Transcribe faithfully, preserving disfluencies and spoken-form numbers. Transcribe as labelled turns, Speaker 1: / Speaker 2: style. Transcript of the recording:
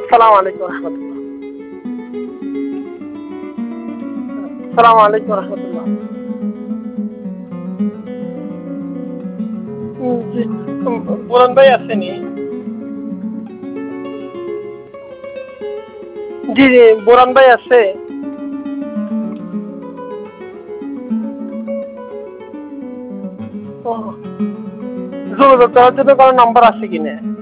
Speaker 1: আসসালামু আলাইকুম রহমতুল্লাহ। আসসালামু আলাইকুম রহমতুল্লাহ। জি বুরহান ভাই আসেনি? জি জি বুরহান ভাই আছে? যোগাযোগ করার জন্য কারো নাম্বার আছে কিনা?